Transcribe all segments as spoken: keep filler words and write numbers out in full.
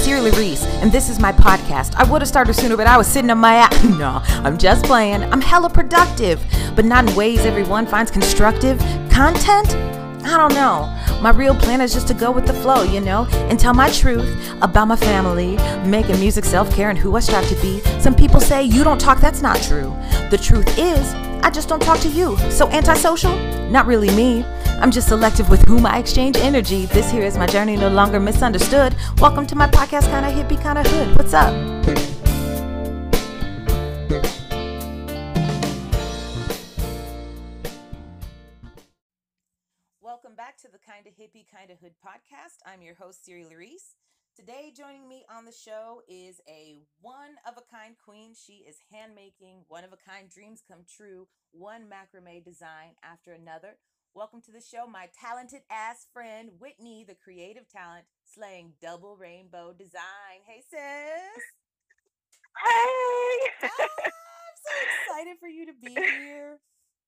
Cyril Reese, and this is my podcast. I would have started sooner, but I was sitting on my ass. No, I'm just playing. I'm hella productive, but not in ways everyone finds constructive. Content? I don't know. My real plan is just to go with the flow, you know, and tell my truth about my family, making music, self-care, and who I strive to be. Some people say you don't talk. That's not true. The truth is, I just don't talk to you. So antisocial? Not really me. I'm just selective with whom I exchange energy. This here is my journey, no longer misunderstood. Welcome to my podcast, Kinda Hippie, Kinda Hood. What's up? Welcome back to the Kinda Hippie, Kinda Hood podcast. I'm your host, Cyril Reese. Today, joining me on the show is a one-of-a-kind queen. She is handmaking one-of-a-kind dreams come true, one macrame design after another. Welcome to the show, my talented ass friend, Whitney, the creative talent, slaying double rainbow design. Hey, sis. Hey! Ah, I'm so excited for you to be here.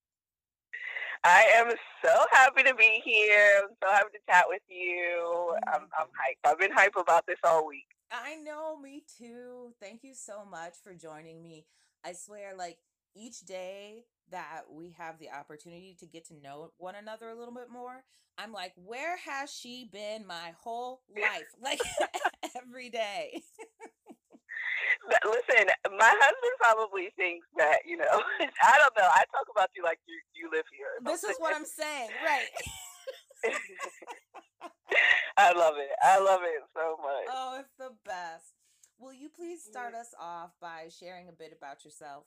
I am so happy to be here. I'm so happy to chat with you. Oh I'm, I'm hyped. I've been hyped about this all week. I know, me too. Thank you so much for joining me. I swear, like, each day that we have the opportunity to get to know one another a little bit more, I'm like, where has she been my whole life? Like, every day. Listen, my husband probably thinks that, you know, I don't know. I talk about you like you, you live here. This is what I'm saying, right? I love it. I love it so much. Oh, it's the best. Will you please start us off by sharing a bit about yourself?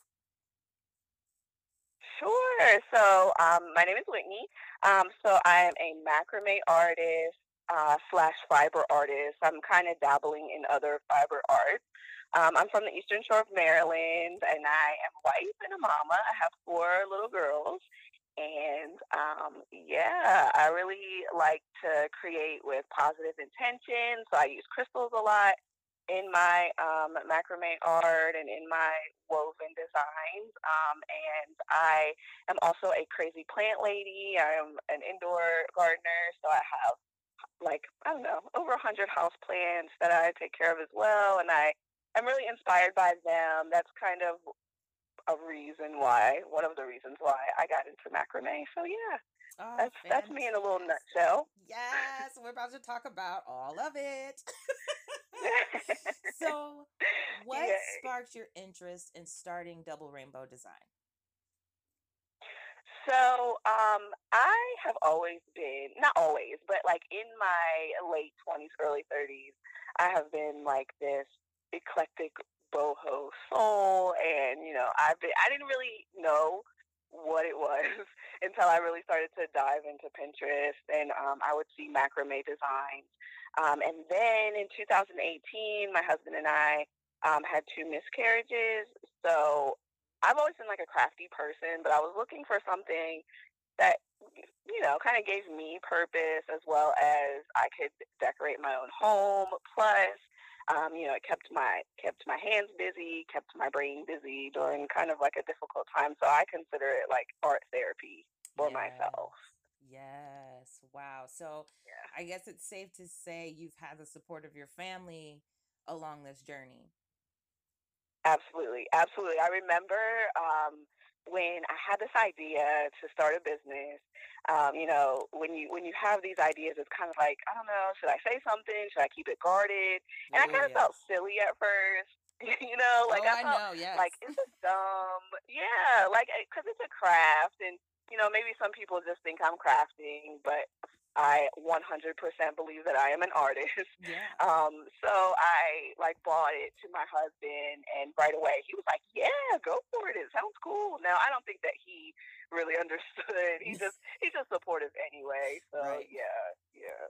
Sure. So, um, my name is Whitney. Um, so I am a macrame artist uh, slash fiber artist. I'm kind of dabbling in other fiber art. Um, I'm from the Eastern Shore of Maryland, and I am a wife and a mama. I have four little girls. And um, yeah, I really like to create with positive intention. So I use crystals a lot in my um, macrame art and in my woven designs. Um, and I am also a crazy plant lady. I am an indoor gardener, so I have like, I don't know, over one hundred house plants that I take care of as well. And I am really inspired by them. That's kind of a reason why, one of the reasons why I got into macrame. So yeah, Oh, that's fantastic. that's me in a little nutshell. Yes, we're about to talk about all of it. So, what Yay. sparked your interest in starting Double Rainbow Design? So, um, I have always been, not always, but like in my late twenties, early thirties, I have been like this eclectic boho soul. And, you know, I've been, I didn't really know what it was until I really started to dive into Pinterest, and um, I would see macrame designs. Um, and then in two thousand eighteen, my husband and I um, had two miscarriages. So I've always been like a crafty person, but I was looking for something that, you know, kind of gave me purpose, as well as I could decorate my own home. Plus, um, you know, it kept my kept my hands busy, kept my brain busy during kind of like a difficult time. So I consider it like art therapy for Yes. myself. Yes. Wow. So Yeah. I guess it's safe to say you've had the support of your family along this journey. Absolutely, absolutely. I remember um, when I had this idea to start a business. Um, you know, when you when you have these ideas, it's kind of like, I don't know, should I say something? Should I keep it guarded? And I Oh, kind of yes. felt silly at first. You know, like Oh, I I felt know, yes. like, is this dumb? Yeah, like because it's a craft, and you know, maybe some people just think I'm crafting, but I one hundred percent believe that I am an artist. Yeah. Um, so I like bought it to my husband, and right away he was like, "Yeah, go for it. It sounds cool." Now I don't think that he really understood. He just he's just supportive anyway. So Right. yeah, yeah.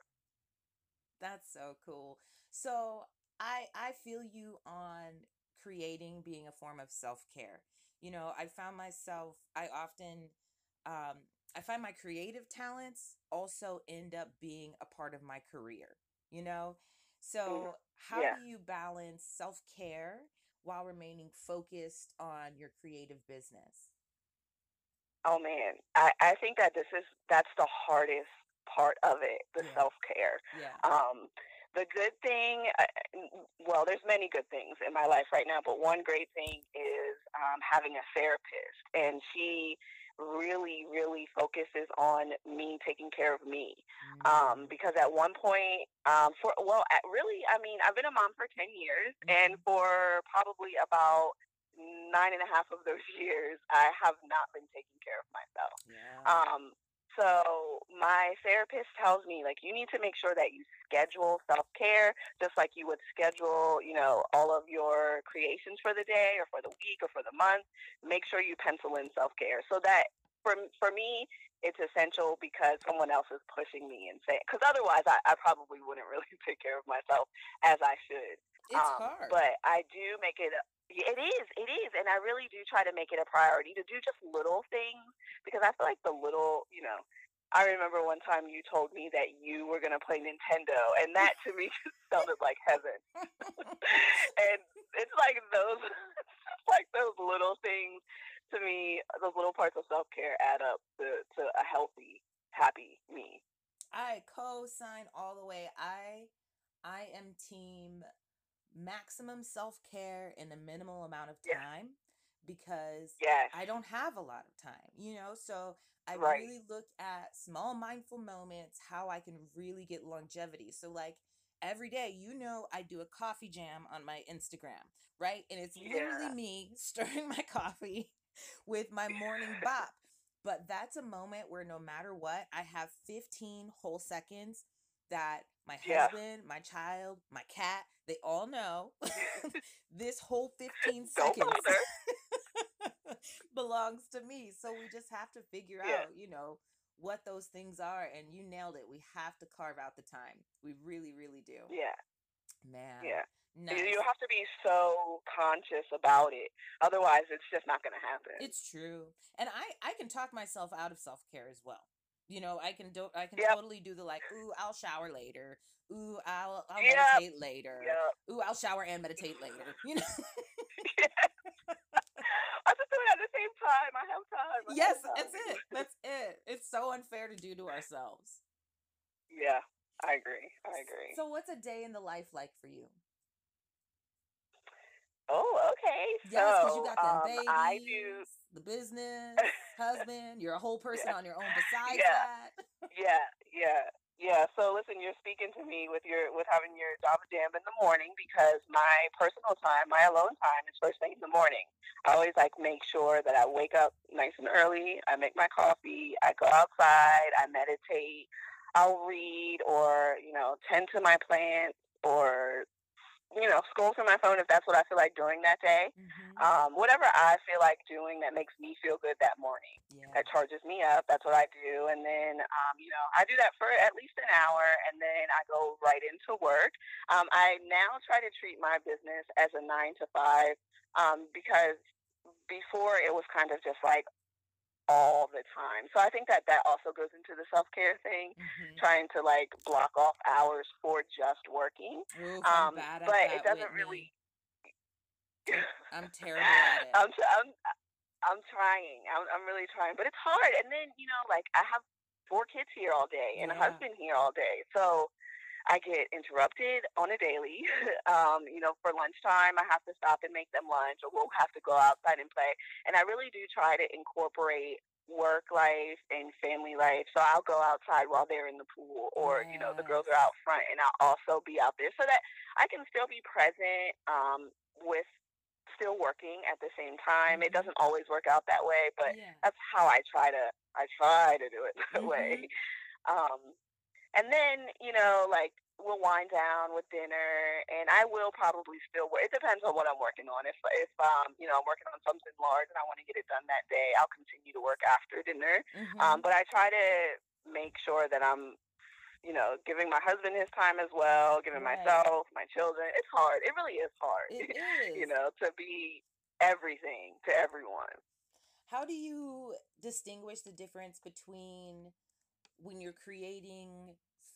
That's so cool. So I I feel you on creating being a form of self-care. You know, I found myself I often um I find my creative talents also end up being a part of my career, you know? Mm, So how yeah. do you balance self-care while remaining focused on your creative business? Oh man, I I think that this is that's the hardest part of it, the Yeah. self care. Yeah. Um, The good thing, uh, n- well, there's many good things in my life right now, but one great thing is um, having a therapist, and she really, really focuses on me taking care of me. Um, Mm, because at one point, um, for well, at, really, I mean, I've been a mom for ten years, and mhm. for probably about nine and a half of those years, I have not been taking care of myself. Yeah. Um, so my therapist tells me, like, you need to make sure that you schedule self care just like you would schedule, you know, all of your creations for the day or for the week or for the month. Make sure you pencil in self care so that for for me, it's essential because someone else is pushing me and saying, because otherwise I, I probably wouldn't really take care of myself as I should. It's Um, hard. but I do make it. A, it is, it is, and I really do try to make it a priority to do just little things because I feel like the little, you know, I remember one time you told me that you were going to play Nintendo, and that to me just sounded like heaven. And it's like those, it's like those little things to me, those little parts of self care add up to, to a healthy, happy me. I co-sign all the way. I I am team maximum self-care in a minimal amount of Yes, time because yes, I don't have a lot of time, you know? So I right. really look at small mindful moments, how I can really get longevity. So like every day, you know, I do a coffee jam on my Instagram, right? And it's literally Yeah, me stirring my coffee with my morning bop. But that's a moment where no matter what, I have fifteen whole seconds that my yeah. husband, my child, my cat, they all know this whole fifteen Don't seconds bother. belongs to me. So we just have to figure Yeah, out, you know, what those things are. And you nailed it. We have to carve out the time. We really, really do. yeah. Man, Yeah. You nice. you have to be so conscious about it. Otherwise, it's just not going to happen. It's true. And I I can talk myself out of self-care as well. You know, I can do I can Yep. totally do the like, ooh, I'll shower later. Ooh, I'll I'll Yep. meditate later. Yep. Ooh, I'll shower and meditate later. You know? I just do it at the same time. I have time. I Yes, have that's time. it. That's it. It's so unfair to do to ourselves. Yeah, I agree. I agree. So what's a day in the life like for you? Oh, okay. Yes, because you So, got them um, I do. babies, the business, husband, you're a whole person Yeah. on your own besides Yeah. that. Yeah, yeah, yeah. So listen, you're speaking to me with your with having your Java Jam in the morning because my personal time, my alone time, is first thing in the morning. I always like make sure that I wake up nice and early. I make my coffee. I go outside. I meditate. I'll read or you know tend to my plants or you know, scroll through my phone if that's what I feel like doing that day. Hmm. Um, whatever I feel like doing that makes me feel good that morning, Yeah. that charges me up. That's what I do. And then, um, you know, I do that for at least an hour and then I go right into work. Um, I now try to treat my business as a nine to five um, because before it was kind of just like, all the time. So I think that that also goes into the self care thing, Hmm. trying to like block off hours for just working. Oof, I'm Um, bad at but it that, doesn't Whitney. really. I'm I'm terrible at it. I'm, tr- I'm I'm trying. I'm I'm really trying, but it's hard. And then you know, like I have four kids here all day and a Yeah. husband here all day, so I get interrupted on a daily. um, you know, for lunchtime, I have to stop and make them lunch, or we'll have to go outside and play. And I really do try to incorporate work life and family life. So I'll go outside while they're in the pool, or you know, the girls are Yes. out front, and I'll also be out there so that I can still be present um, with still working at the same time. It Hmm. doesn't always work out that way, but Yeah. that's how I try to. I try to do it that way. Hmm. Um, and then, you know, like we'll wind down with dinner and I will probably still work. It depends on what I'm working on. If if um, you know, I'm working on something large and I want to get it done that day, I'll continue to work after dinner. Um, Hmm. but I try to make sure that I'm, you know, giving my husband his time as well, giving Right. myself, my children. It's hard. It really is hard, It you is. know, to be everything to everyone. How do you distinguish the difference between when you're creating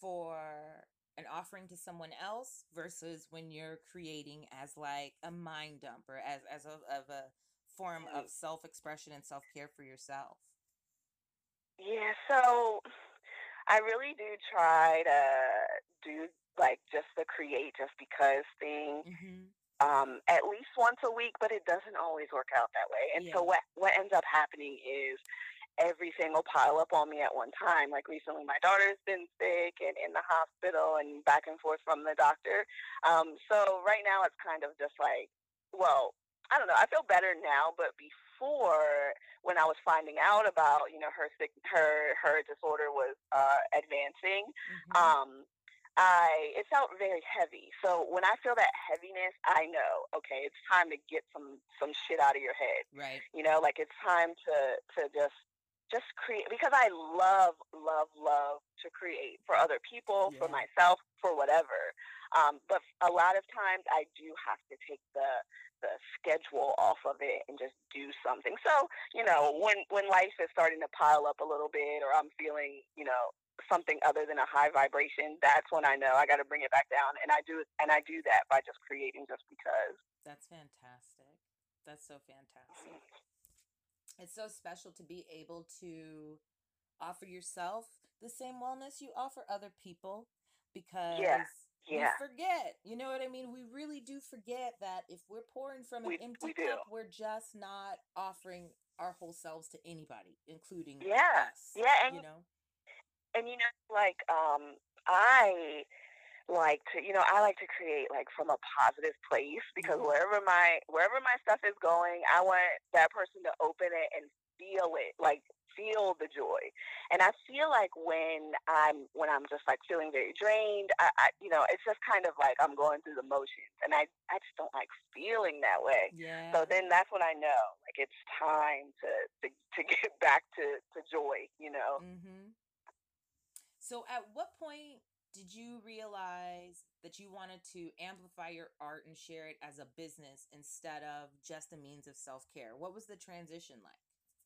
for an offering to someone else versus when you're creating as like a mind dump or as as a, of a form of Mm. self-expression and self-care for yourself? Yeah, so I really do try to do like just the create just because thing Mm-hmm. um, at least once a week, but it doesn't always work out that way. And so Yeah. what what ends up happening is everything will pile up on me at one time. Like recently, my daughter's been sick and in the hospital and back and forth from the doctor. Um, so right now, it's kind of just like, well, I don't know. I feel better now, but before, when I was finding out about, you know, her sick, her her disorder was uh, advancing, Mm-hmm. um, I it felt very heavy. So when I feel that heaviness, I know, okay, it's time to get some some shit out of your head. Right. You know, like it's time to to just just create because I love, love, love to create for other people, for Yeah. myself, for whatever. Um, but a lot of times I do have to take the the schedule off of it and just do something. So, you know, when when life is starting to pile up a little bit or I'm feeling, you know, something other than a high vibration, that's when I know I got to bring it back down. And I do and I do that by just creating just because. That's fantastic. That's so fantastic. It's so special to be able to offer yourself the same wellness you offer other people Yeah. because we Yeah. forget, you know what I mean? We really do forget that if we're pouring from an We empty we do. cup, we're just not offering our whole selves to anybody, including Yeah. us, Yeah, you and know? and you know like um I like to you know I like to create like from a positive place because Yeah. wherever my wherever my stuff is going, I want that person to open it and feel it, like feel the joy. And I feel like when i'm when I'm just like feeling very drained, I, I you know it's just kind of like I'm going through the motions, and i i just don't like feeling that way. So Yeah. then that's when I know like it's time to to, to get back to to joy, you know. Mm-hmm. So, at what point did you realize that you wanted to amplify your art and share it as a business instead of just a means of self care? What was the transition like?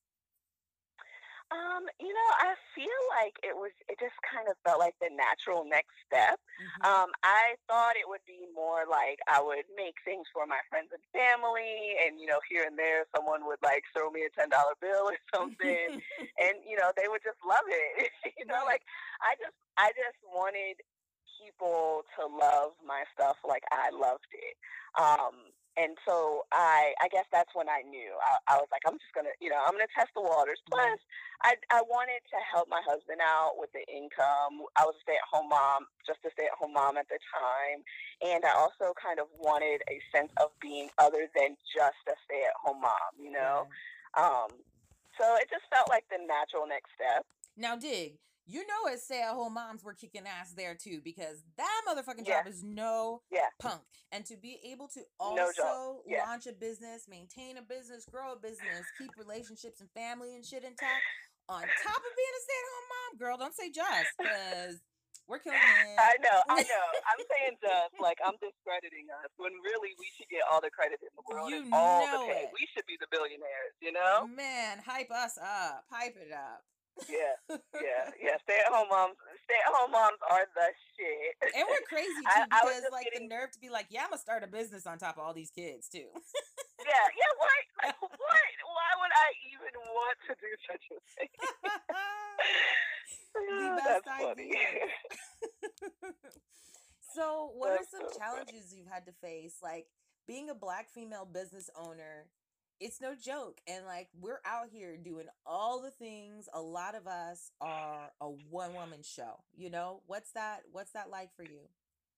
Um, you know, I feel like it was, it just kind of felt like the natural next step. Mm-hmm. Um, I thought it would be more like I would make things for my friends and family, and, you know, here and there someone would like throw me a ten dollar bill or something, and, you know, they would just love it. you know, Right. like I just, I just wanted people to love my stuff like I loved it. Um, and so I, I guess that's when I knew. I, I was like, I'm just gonna, you know, I'm gonna test the waters. Yeah. Plus, I, I wanted to help my husband out with the income. I was a stay at home mom, just a stay at home mom at the time. And I also kind of wanted a sense of being other than just a stay at home mom, you know? Right. Um, so it just felt like the natural next step. Now, Dig, you know, as stay at home moms, we're kicking ass there too because that motherfucking Yeah, job is no yeah, punk. And to be able to no joke. also Yeah. launch a business, maintain a business, grow a business, keep relationships and family and shit intact on top of being a stay at home mom, girl, don't say just because we're killing I know, I it. know. I'm saying just like I'm discrediting us when really we should get all the credit in the world and You all the know pay. it. We should be the billionaires, you know? Man, hype us up. Hype it up. Yeah, yeah, yeah. Stay at home moms. Stay at home moms are the shit. And we're crazy I, too I was because just like the getting. nerve to be like, yeah, I'm gonna start a business on top of all these kids too. Yeah, yeah. Why? Like, what? Why would I even want to do such a thing? The best That's funny. ideas. So, what are That's some so funny. challenges you've had to face? Like being a black female business owner, it's no joke. And like we're out here doing all the things. A lot of us are a one woman show. You know, what's that what's that like for you?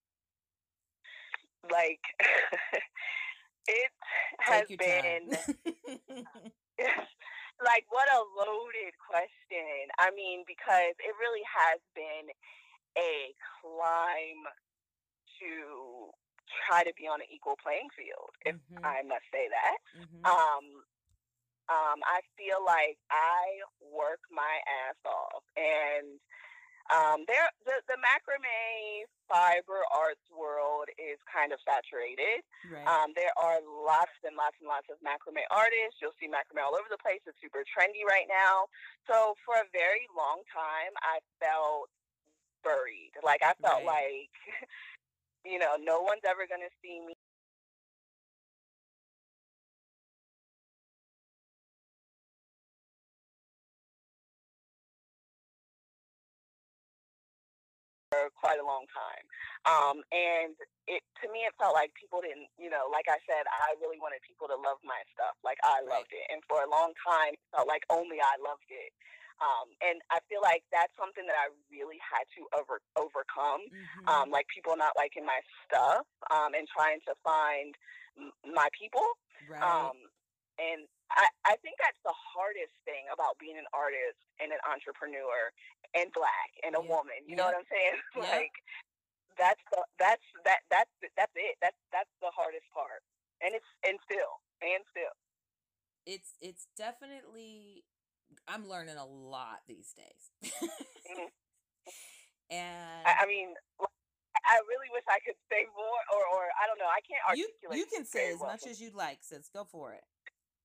Like, it has Take your time. been. Like, what a loaded question. I mean, because it really has been a climb to try to be on an equal playing field, if Mhm. I must say that. Mhm. Um, um, I feel like I work my ass off, and um, there the, the macrame fiber arts world is kind of saturated. Right. Um, there are lots and lots and lots of macrame artists. You'll see macrame all over the place. It's super trendy right now. So for a very long time, I felt buried. Like I felt Right. like you know, no one's ever going to see me quite a long time. Um, and it to me, it felt like people didn't, you know, like I said, I really wanted people to love my stuff, like I Right. loved it, and for a long time, it felt like only I loved it. Um, and I feel like that's something that I really had to over overcome, Mm-hmm. um, like people not liking my stuff, um, and trying to find m- my people. Right. Um, and I, I think that's the hardest thing about being an artist and an entrepreneur and black and a Yep. woman. You know what Yep. I'm saying? Yep. Like that's the that's that that's that's it. That's that's the hardest part. And it's and still and still. It's it's definitely I'm learning a lot these days. Mhm. I, And I mean, I really wish I could say more, or or I don't know. I can't you articulate you can say very as well. much as you'd like, sis. Go for it.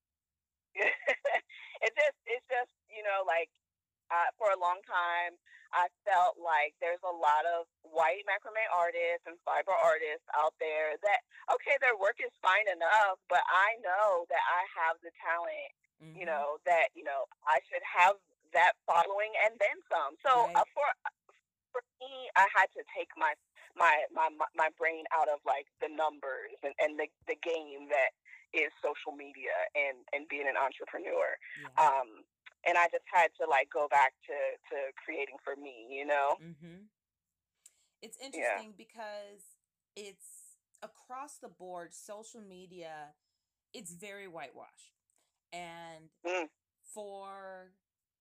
It's just it's just you know like uh, for a long time, I felt like there's a lot of white macrame artists and fiber artists out there that, okay, their work is fine enough, but I know that I have the talent, you Mm-hmm. know, that, you know, I should have that following and then some. So uh, Right. for for me, I had to take my my my my my brain out of like the numbers and, and the, the game that is social media and and being an entrepreneur. Yeah. Um, and I just had to like go back to to creating for me, you know? Mm-hmm. It's Yeah. interesting because it's across the board, social media, it's very whitewashed. And Mm, for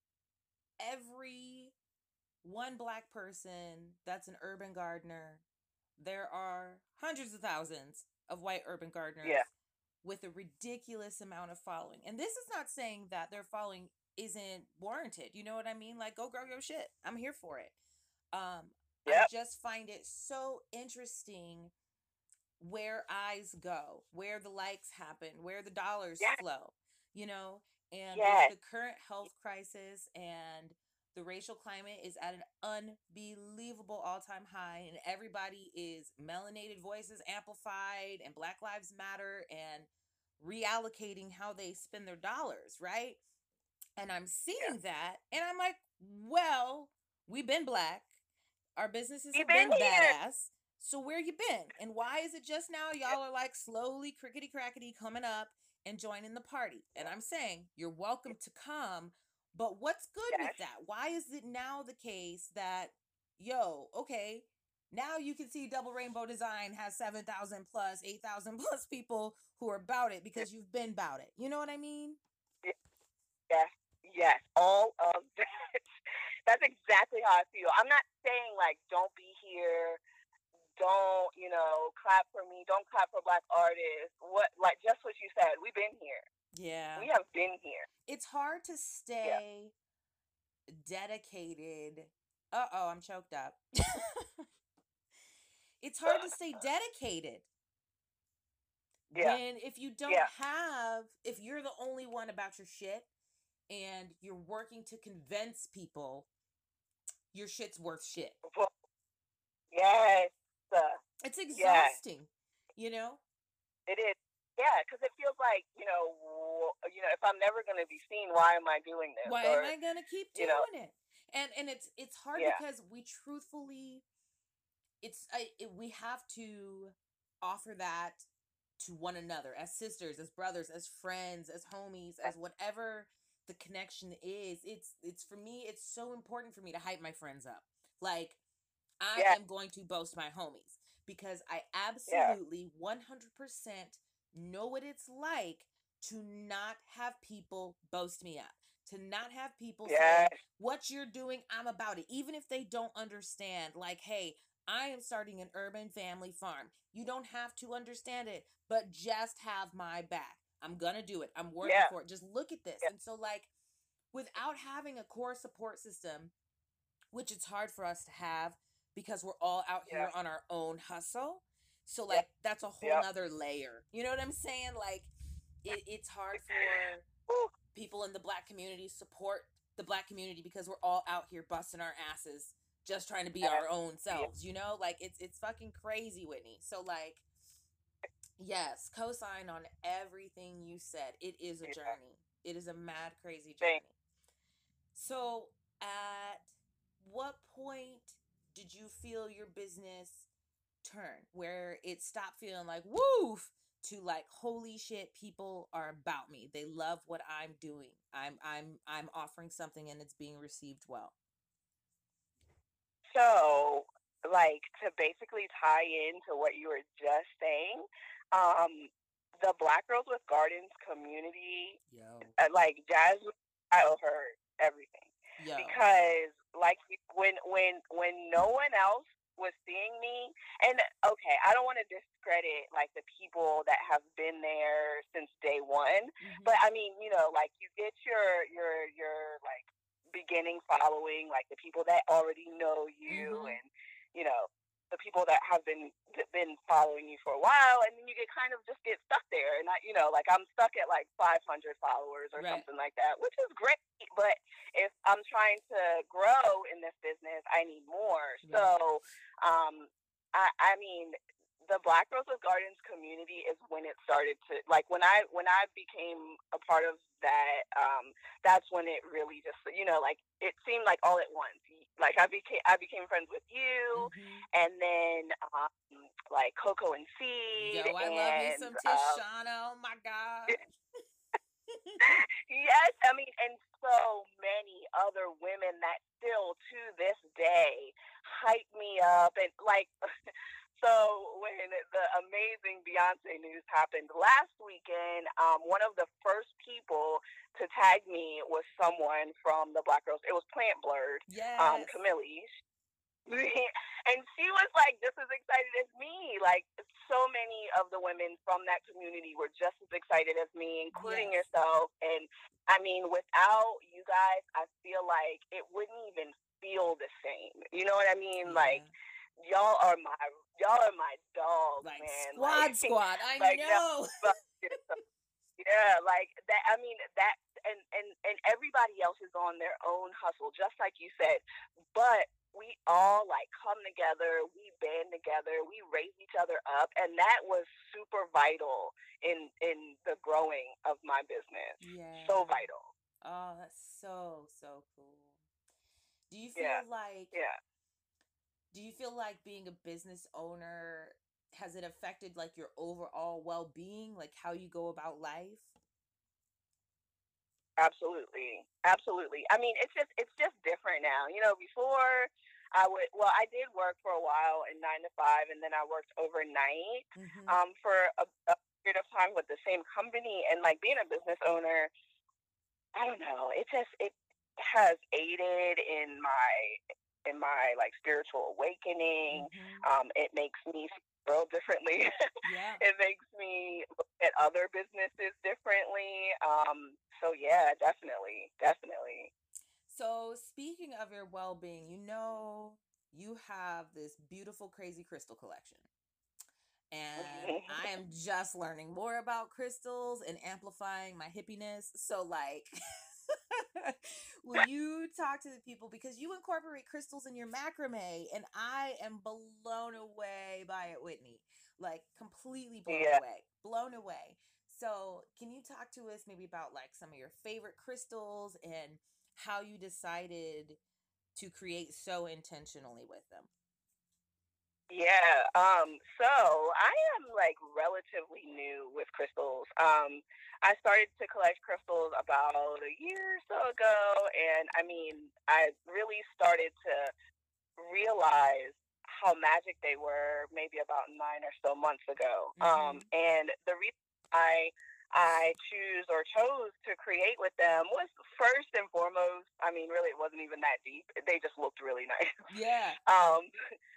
every one black person that's an urban gardener, there are hundreds of thousands of white urban gardeners yeah. with a ridiculous amount of following. And this is not saying that their following isn't warranted. You know what I mean? Like, go grow your shit. I'm here for it. Um, I Yep. just find it so interesting where eyes go, where the likes happen, where the dollars Yes. flow, you know? And with Yes. the current health crisis and the racial climate is at an unbelievable all-time high, and everybody is melanated voices amplified and Black Lives Matter and reallocating how they spend their dollars, right? And I'm Yeah. seeing that and I'm like, well, we've been black. Our businesses You've have been been here. badass. So where you been? And why is it just now y'all are like slowly crickety crackety coming up and joining the party? And I'm saying you're welcome to come, but what's good Yes. with that? Why is it now the case that, yo, okay, now you can see Double Rainbow Design has seven thousand plus, eight thousand plus people who are about it because you've been about it. You know what I mean? Yes. Yes. All of that. That's exactly how I feel. I'm not saying like don't be here, don't, you know, clap for me, don't clap for black artists. What like just what you said. We've been here. Yeah. We have been here. It's hard to Yeah. stay dedicated. Uh oh, I'm choked up. It's hard to stay dedicated Yeah. when if you don't Yeah. have, if you're the only one about your shit and you're working to convince people your shit's worth shit. Well, yes. Uh, It's yeah. exhausting, you know? It is. Yeah, because it feels like you know, w- you know, if I'm never going to be seen, why am I doing this? Why am Or I gonna keep you know, doing it? And and it's it's hard yeah, because we truthfully it's I, it, we have to offer that to one another as sisters, as brothers, as friends, as homies, as whatever the connection is. It's it's for me, it's so important for me to hype my friends up. Like I yeah, am going to boast my homies because I yeah, absolutely one hundred percent know what it's like to not have people boast me up, to not have people yeah, say, what you're doing, I'm about it. Even if they don't understand, like, hey, I am starting an urban family farm. You don't have to understand it, but just have my back. I'm going to do it. I'm working yeah, for it. Just look at this. yeah, And so, like, without having a core support system, which it's hard for us to have because we're all out yeah, here on our own hustle. So yeah, like that's a whole yeah. nother layer. You know what I'm saying? Like it, it's hard for Ooh, people in the black community support the black community because we're all out here busting our asses just trying to be yeah, our own yeah, selves, you know? Like it's it's fucking crazy, Whitney. So like yes, cosign on everything you said. It is a yeah. journey. It is a mad crazy Thank journey. So at what point did you feel your business turn where it stopped feeling like woof to like holy shit, people are about me, they love what I'm doing, i'm i'm I'm offering something and it's being received well? So, like, to basically tie into what you were just saying, um, the Black Girls with Gardens community, Yo. uh, like Jasmine, I owe her everything. Yo. Because, like, when when when no one else was seeing me, and okay, I don't want to discredit like the people that have been there since day one, Mhm. but I mean, you know, like you get your your your like beginning following, like the people that already know you, Mhm. and you know the people that have been been following you for a while, and then you get kind of just get stuck there. And I, you know, like I'm stuck at like five hundred followers or Right. something like that, which is great. But if I'm trying to grow in this business, I need more. Right. So, um, I, I mean, the Black Girls with Gardens community is when it started to like when I when I became a part of that. Um, that's when it really just, you know, like it seemed like all at once. Like I became I became friends with you, Mhm. and then um, like Coco and Seed. Yo, I and, love me some uh, Tishana. Oh my god. Yes, I mean, and so many other women that still to this day hype me up. And like, so when the amazing Beyonce news happened last weekend, um, one of the first people to tag me was someone from the Black Girls. It was Plant Blurred, um, Yes. Camille. And she was like just as excited as me. Like so many of the women from that community were just as excited as me, including Yes. yourself. And I mean, without you guys, I feel like it wouldn't even feel the same. You know what I mean? Yeah. Like y'all are my y'all are my dogs, Like man. squad Like squad. I like know. no, yeah, like that. I mean that, and and and everybody else is on their own hustle, just like you said. But we all like come together, we band together, we raise each other up, and that was super vital in in the growing of my business. Yeah. So vital. Oh, that's so so cool. Do you Yeah. feel like Yeah. do you feel like being a business owner, has it affected like your overall well-being, like how you go about life? Absolutely. Absolutely. I mean, it's just it's just different now. You know, before I would well, I did work for a while in nine to five, and then I worked overnight Mhm. um, for a, a period of time with the same company. And like being a business owner, I don't know. It just it has aided in my in my like spiritual awakening. Mhm. Um, it makes me see the world differently. Yeah. It makes me look at other businesses differently. Um, so yeah, definitely, definitely. So, speaking of your well-being, you know, you have this beautiful crazy crystal collection. And I am just learning more about crystals and amplifying my hippiness. So, like, will you talk to the people, because you incorporate crystals in your macrame, and I am blown away by it, Whitney. Like, completely blown Yeah. away. Blown away. So, can you talk to us maybe about like some of your favorite crystals and how you decided to create so intentionally with them? Yeah. Um, so I am like relatively new with crystals. Um, I started to collect crystals about a year or so ago, and I mean, I really started to realize how magic they were maybe about nine or so months ago. Um, Mm-hmm. and the reason I I choose or chose to create with them was first and foremost. I mean, really, it wasn't even that deep. They just looked really nice. Yeah. Um,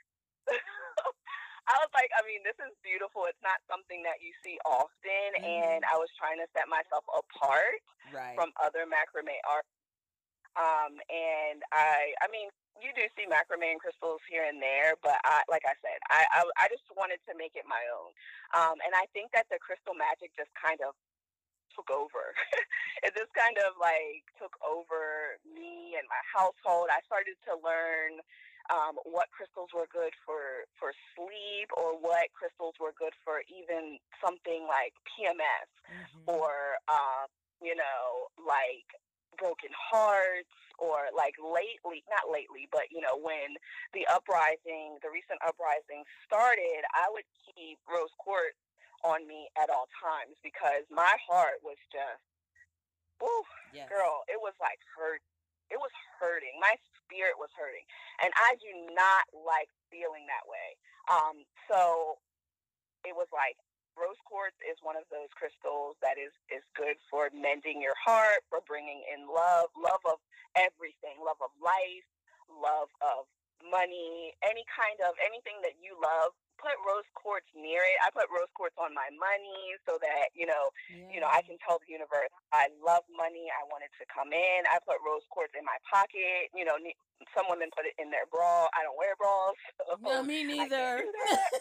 I was like, I mean, this is beautiful. It's not something that you see often, and Mm-hmm. I was trying to set myself apart Right. from other macrame art. Um, and I, I mean, you do see macrame and crystals here and there, but I, like I said, I, I, I just wanted to make it my own. Um, and I think that the crystal magic just kind of took over. It just kind of like took over me and my household. I started to learn um, what crystals were good for for sleep, or what crystals were good for even something like P M S, Mm-hmm. or um, you know, like broken hearts, or like lately, not lately, but you know, when the uprising, the recent uprising started, I would keep rose quartz on me at all times because my heart was just, woo, Yes. girl, it was like hurt. It was hurting. My spirit was hurting, and I do not like feeling that way. Um, so it was like rose quartz is one of those crystals that is is good for mending your heart, for bringing in love, love of everything, love of life, love of money, any kind of anything that you love. Put rose quartz near it. I put rose quartz on my money so that you know, you know, Yeah. I can tell the universe I love money. I want it to come in. I put rose quartz in my pocket. You know, some women put it in their bra. I don't wear bras, No, so me I can't neither. do that.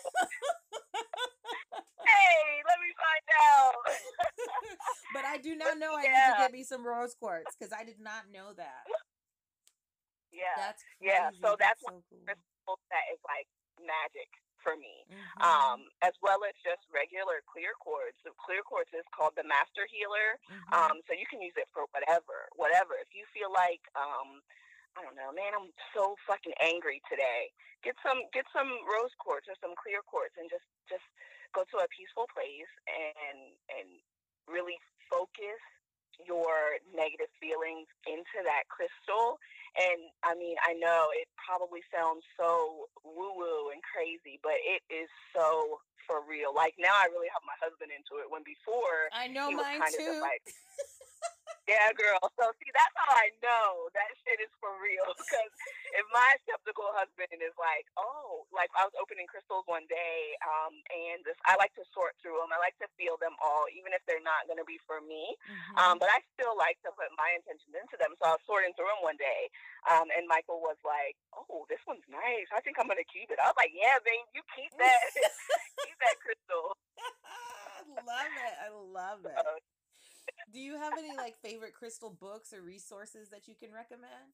Hey, let me find out. But I do But not know I need to yeah, get me some rose quartz because I did not know that. yeah, That's yeah. crazy. So That's that's one so cool. crystal that is like magic for me. Mm-hmm. Um, as well as just regular clear quartz. The clear quartz is called the Master Healer. Mm-hmm. Um, so you can use it for whatever, whatever. If you feel like, um, I don't know, man, I'm so fucking angry today. Get some, get some rose quartz or some clear quartz, and just, just go to a peaceful place and and really focus your negative feelings into that crystal. And I mean, I know it probably sounds so woo woo and crazy, but it is so for real. Like now I really have my husband into it, when before I know he was mine kind of just too. like, yeah, girl. So see, that's how I know that shit is for real. Because if my skeptical husband is like, oh, like I was opening crystals one day, um, and this, I like to sort through them. I like to feel them all, even if they're not going to be for me. Mm-hmm. Um, but I still like to put my intentions into them. So I was sorting through them one day, um, and Michael was like, oh, this one's nice. I think I'm going to keep it. I was like, yeah, babe, you keep that, keep that crystal. I love it. I love it. So, Do you have any like favorite crystal books or resources that you can recommend?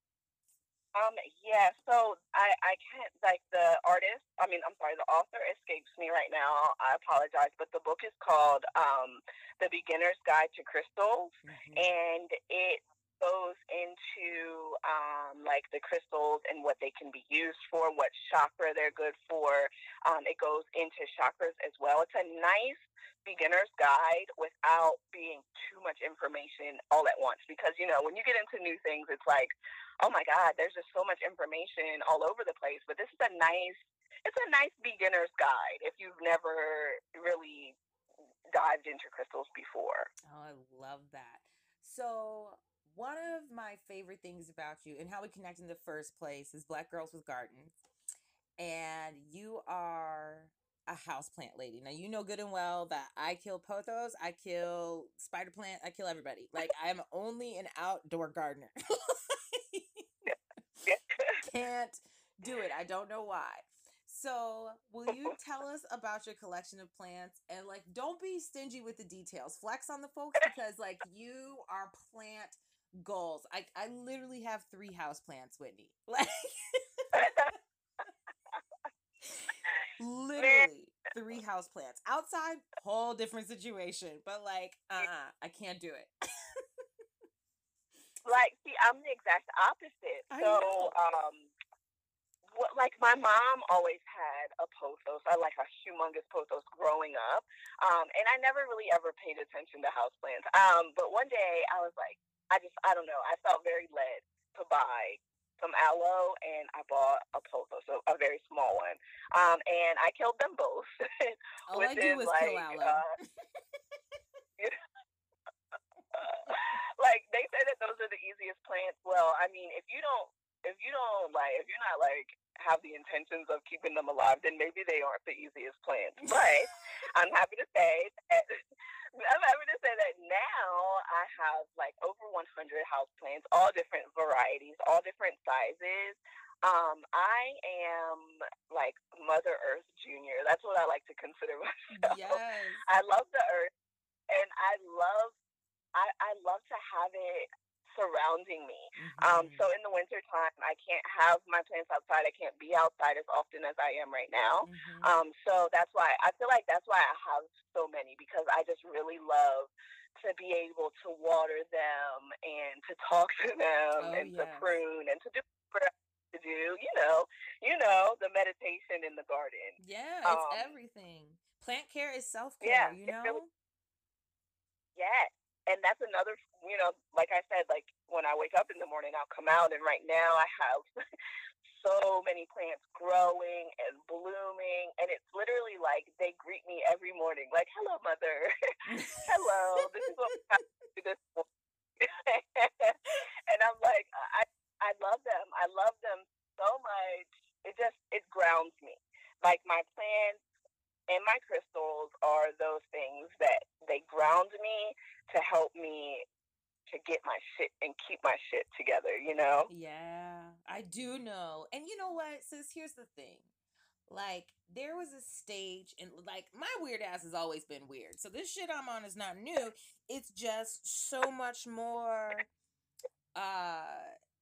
Um, yeah, so I, I can't, like, the artist, I mean, I'm sorry, the author escapes me right now. I apologize, but the book is called um, The Beginner's Guide to Crystals, Mm-hmm. and it goes into, um, like, the crystals and what they can be used for, what chakra they're good for. Um, it goes into chakras as well. It's a nice beginner's guide without being too much information all at once, because, you know, when you get into new things, it's like, oh my God, there's just so much information all over the place. But this is a nice, it's a nice beginner's guide if you've never really dived into crystals before. Oh, I love that. So, one of my favorite things about you and how we connect in the first place is Black Girls with Gardens. And you are a houseplant lady. Now, you know good and well that I kill pothos, I kill spider plant, I kill everybody. Like, I'm only an outdoor gardener. Can't do it. I don't know why. So, will you tell us about your collection of plants, and like, don't be stingy with the details. Flex on the folks, because like you are plant goals. I I literally have three house plants, Whitney. Like literally three house plants. Outside, whole different situation. But like, uh-uh, I can't do it. Like, see, I'm the exact opposite. I So, know. um, what, like my mom always had a pothos, I like a humongous pothos growing up, um, and I never really ever paid attention to houseplants. Um, but one day I was like, I just, I don't know, I felt very led to buy some aloe, and I bought a pothos, so a very small one, um, and I killed them both All I do within is kill like. aloe. Uh, like they say that those are the easiest plants. Well, I mean, if you don't, if you don't like, if you're not like have the intentions of keeping them alive, then maybe they aren't the easiest plants. But I'm happy to say that I'm happy to say that now I have like over one hundred house plants, all different varieties, all different sizes. Um, I am like Mother Earth Junior. That's what I like to consider myself. Yes. I love the earth, and I love I, I love to have it surrounding me. Um, Mm-hmm. so in the wintertime, I can't have my plants outside. I can't be outside as often as I am right now. Mm-hmm. Um, so that's why I feel like that's why I have so many, because I just really love to be able to water them and to talk to them Oh, and to yes. prune and to do whatever I have to do, you know, you know, the meditation in the garden. Yeah, it's Um, everything. Plant care is self-care, yeah, you it really, know? yeah. And that's another, you know, like I said, like when I wake up in the morning, I'll come out, and right now I have so many plants growing and blooming, and it's literally like they greet me every morning, like, "Hello, mother." "Hello, this is what we have to do this morning." And I'm like, I I love them. I love them so much. It just it grounds me. Like my plants and my crystals are those things that they ground me to help me to get my shit and keep my shit together, you know? Yeah, I do know. And you know what, sis? Here's the thing. Like, there was a stage, and like, my weird ass has always been weird. So, this shit I'm on is not new. It's just so much more, uh,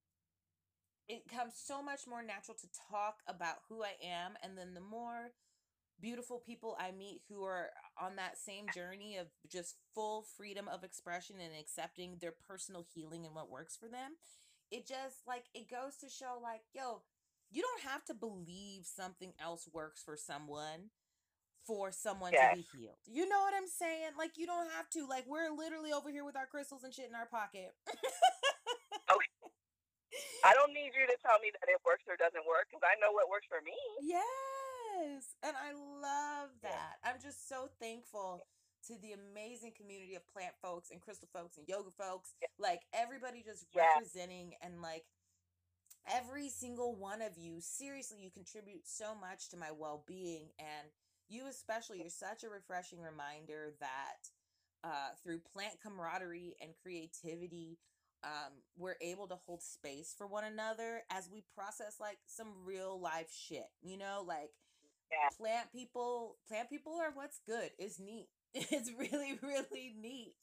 it comes so much more natural to talk about who I am. And then the more beautiful people I meet who are on that same journey of just full freedom of expression and accepting their personal healing and what works for them, it just like it goes to show like, yo, you don't have to believe something else works for someone for someone to Yes. be healed. You know what I'm saying? Like, you don't have to. Like, we're literally over here with our crystals and shit in our pocket. Okay. I don't need you to tell me that it works or doesn't work, because I know what works for me. Yes. And I love Yeah. that. I'm just so thankful to the amazing community of plant folks and crystal folks and yoga folks. Like, everybody just Yeah. representing, and like every single one of you, seriously, you contribute so much to my well-being. And you especially, you're such a refreshing reminder that uh, through plant camaraderie and creativity, um, we're able to hold space for one another as we process like some real life shit, you know, like Yeah. plant people, plant people are what's good. It's neat. It's really, really neat.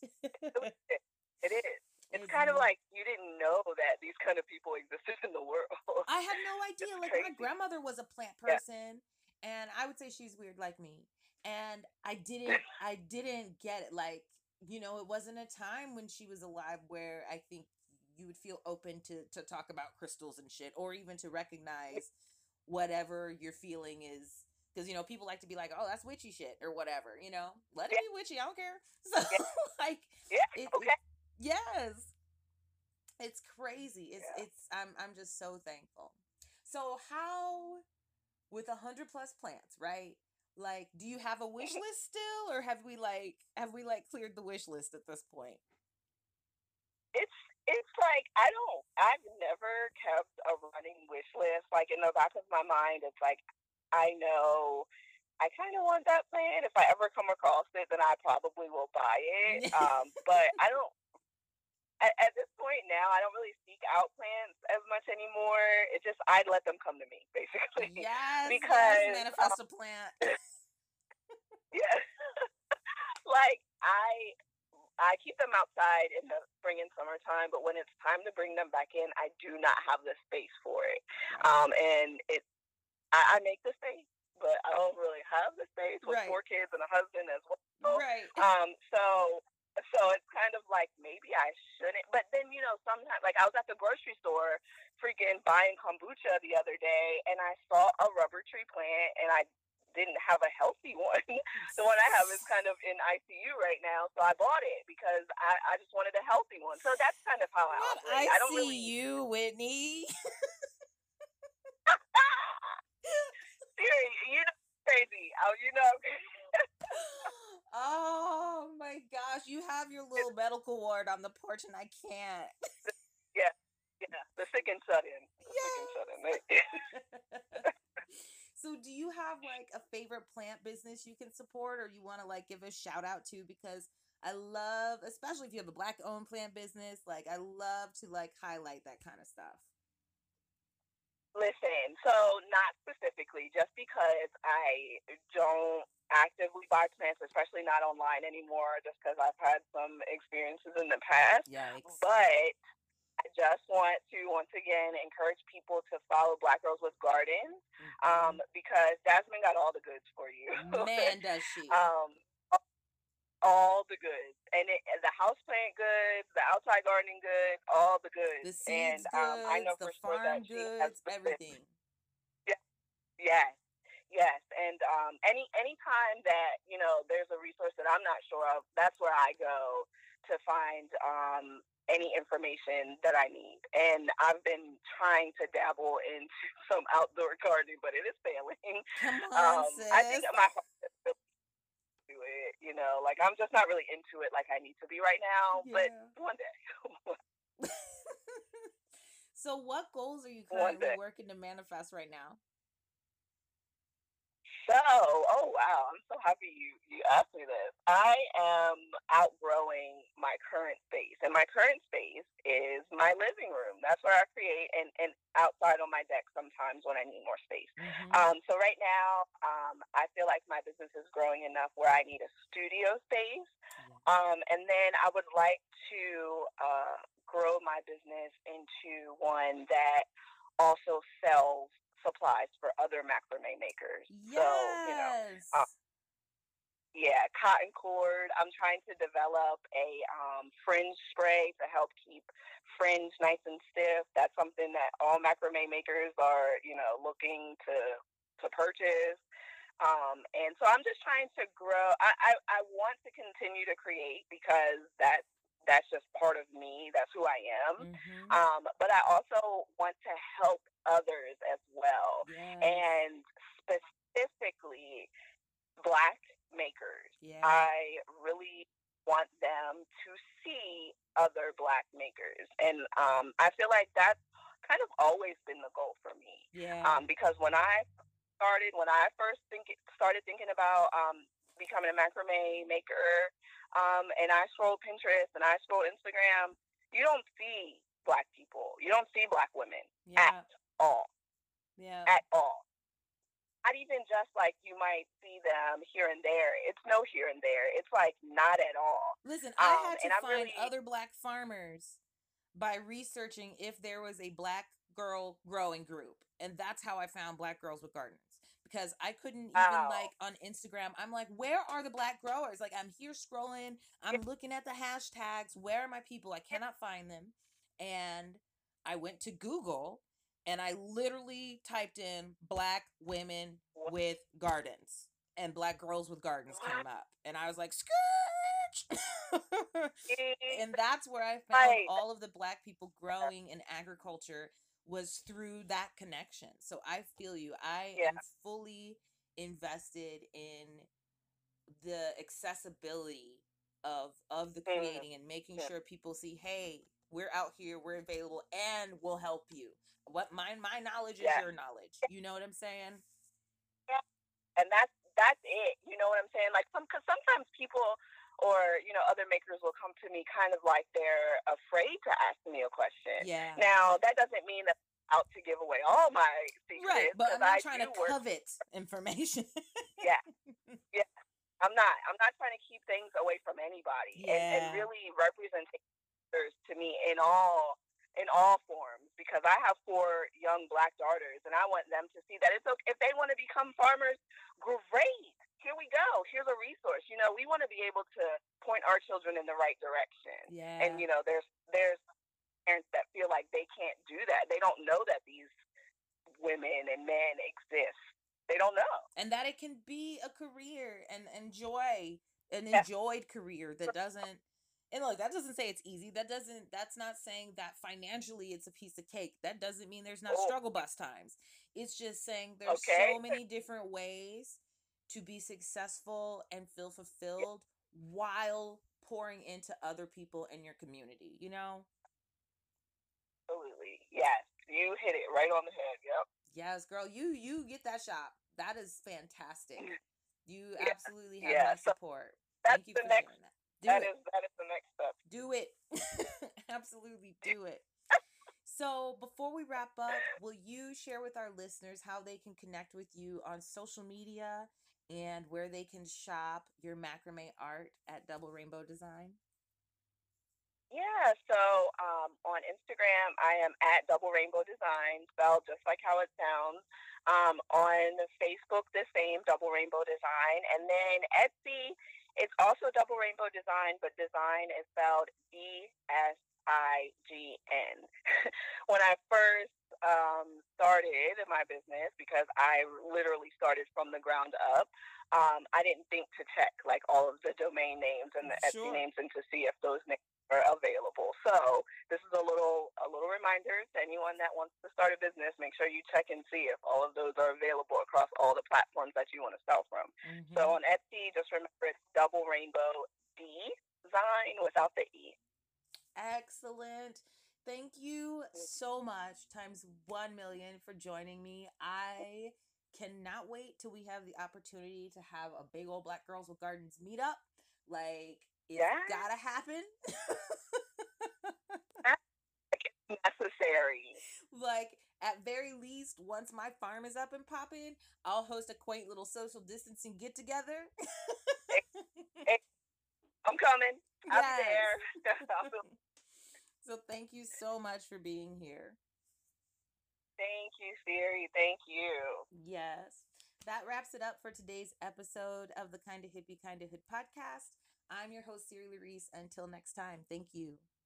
It is. It's It's kind of neat. like you didn't know that these kind of people existed in the world. I had no It's idea. Like, my crazy. grandmother was a plant Yeah. person, and I would say she's weird like me. And I didn't I didn't get it. Like, you know, it wasn't a time when she was alive where I think you would feel open to to talk about crystals and shit, or even to recognize whatever you're feeling is, because you know people like to be like, oh, that's witchy shit or whatever, you know, let it Yeah. be witchy, I don't care. So Yeah. like Yeah. it, it Okay. yes, it's crazy. It's Yeah. it's I'm I'm just so thankful. So how, with a hundred plus plants, right? Like, do you have a wish list still, or have we like have we like cleared the wish list at this point? It's it's like I don't I've never kept a running wish list. Like in the back of my mind, it's like I know I kind of want that plant. If I ever come across it, then I probably will buy it. Um, but I don't. At, at this point now, I don't really seek out plants as much anymore. It just I'd let them come to me, basically, Yes, yes, because um, manifest a plant. yeah, like I I keep them outside in the spring and summertime, but when it's time to bring them back in, I do not have the space for it. Right. Um, and it, I, I make the space, but I don't really have the space with Right. four kids and a husband as well. Right. Um, so, so it's kind of like maybe I shouldn't. But then you know, sometimes like I was at the grocery store, freaking buying kombucha the other day, and I saw a rubber tree plant, and I didn't have a healthy one. The one I have is kind of in I C U right now, so I bought it because I, I just wanted a healthy one. So that's kind of how I Not operate. I I don't see really. you, Whitney. Siri, you know, crazy. Oh, you know. Oh my gosh, you have your little medical ward on the porch, and I can't. Yeah, yeah. The sick and shut in. The sick and shut in. Yes. So do you have like a favorite plant business you can support, or you want to like give a shout out to? Because I love, especially if you have a black owned plant business, like I love to like highlight that kind of stuff. Listen, so not specifically, just because I don't actively buy plants, especially not online anymore, just because I've had some experiences in the past. Yikes. But I just want to once again encourage people to follow Black Girls with Gardens, Mm-hmm. um, because Jasmine got all the goods for you. Man, does she. um, all the goods, and it, the houseplant goods, the outside gardening goods, all the goods. The And seeds um, I goods, know the for sure that farm she has goods, the goods. everything. Yeah, yes, yes. And um, any any time that you know there's a resource that I'm not sure of, that's where I go to find um, any information that I need. And I've been trying to dabble into some outdoor gardening, but it is failing. Come on, Um, I think sis. my heart is really to it, you know, like I'm just not really into it like I need to be right now, but Yeah. one day, So what goals are you one currently day. working to manifest right now? So, oh wow, I'm so happy you you asked me this. I am outgrowing my current space, and my current space is my living room. That's where I create, and and outside on my deck sometimes when I need more space. Mm-hmm. Um, so right now, um, I feel like my business is growing enough where I need a studio space, Yeah. um, and then I would like to uh, grow my business into one that also sells supplies for other macrame makers. So, you know, uh, Yes. yeah, cotton cord. I'm trying to develop a um, fringe spray to help keep fringe nice and stiff. That's something that all macrame makers are, you know, looking to to purchase. Um, and so I'm just trying to grow. I, I, I want to continue to create because that that's just part of me. That's who I am. Mm-hmm. Um, but I also want to help others as well, Yes. and specifically Black makers. Yeah. I really want them to see other Black makers, and um, I feel like that's kind of always been the goal for me. Yeah. Um, because when I started when I first think started thinking about um, becoming a macrame maker, um, and I scroll Pinterest and I scroll Instagram, you don't see Black people, you don't see Black women Yeah. at all, Yeah. at all. Not even just like you might see them here and there. It's no here and there. It's like not at all. Listen, I Um, had to and I'm find really other Black farmers by researching if there was a Black girl growing group. And that's how I found Black Girls with Gardens. Because I couldn't even, wow. like, on Instagram, I'm like, where are the Black growers? Like, I'm here scrolling, I'm looking at the hashtags, where are my people? I cannot find them. And I went to Google and I literally typed in Black women with gardens. And Black Girls with Gardens came up. And I was like, skirt! And that's where I found Right. all of the Black people growing in agriculture was through that connection. So I feel you. I Yeah. am fully invested in the accessibility of of the creating and making Yeah. sure people see, hey, we're out here, we're available, and we'll help you. What my my knowledge is Yeah. your knowledge. You know what I'm saying? Yeah. And that's that's it. You know what I'm saying? Like some, because sometimes people or you know other makers will come to me kind of like they're afraid to ask me a question. Yeah. Now that doesn't mean that I'm out to give away all my secrets, right, but I'm not I trying to work, covet information. yeah, yeah. I'm not. I'm not trying to keep things away from anybody, yeah. and and really representing others to me in all in all forms, because I have four young Black daughters, and I want them to see that it's okay if they want to become farmers. Great. Here we go. Here's a resource. You know, we want to be able to point our children in the right direction. Yeah. And you know, there's there's parents that feel like they can't do that. They don't know that these women and men exist. They don't know. And that it can be a career and enjoy an Yeah. enjoyed career that doesn't, and look, that doesn't say it's easy. That doesn't, that's not saying that financially it's a piece of cake. That doesn't mean there's not Oh. struggle bus times. It's just saying there's Okay. so many different ways to be successful and feel fulfilled while pouring into other people in your community, you know? Absolutely. Yes. You hit it right on the head. Yep. Yes, girl, you you get that shop. That is fantastic. You Yeah. absolutely have Yeah. my So support. that's Thank you the for next- sharing that. Do That it. is that is the next step. Do it. Absolutely do it. So before we wrap up, will you share with our listeners how they can connect with you on social media and where they can shop your macrame art at Double Rainbow Design? Yeah, so um, on Instagram, I am at Double Rainbow Design, spelled just like how it sounds. Um, on Facebook, the same, Double Rainbow Design. And then Etsy, it's also Double Rainbow Design, but design is spelled D S I G N. When I first um, started my business, because I literally started from the ground up, um, I didn't think to check like all of the domain names and the Etsy Sure. names and to see if those names are available. So this is a little a little reminder to anyone that wants to start a business. Make sure you check and see if all of those are available across all the platforms that you want to sell from. So Mm-hmm. on Etsy, just remember it's Double Rainbow Design without the E. Excellent. Thank you so much, times one million, for joining me. I cannot wait till we have the opportunity to have a big old Black Girls with Gardens meetup. Like, it's Yeah, gotta happen. that's necessary. Like, at very least, once my farm is up and popping, I'll host a quaint little social distancing get together. Hey, hey, I'm coming. I'll be Yes. there. So, thank you so much for being here. Thank you, Siri. Thank you. Yes. That wraps it up for today's episode of the Kinda Hippie, Kinda Hood podcast. I'm your host, Siri Larice. Until next time, thank you.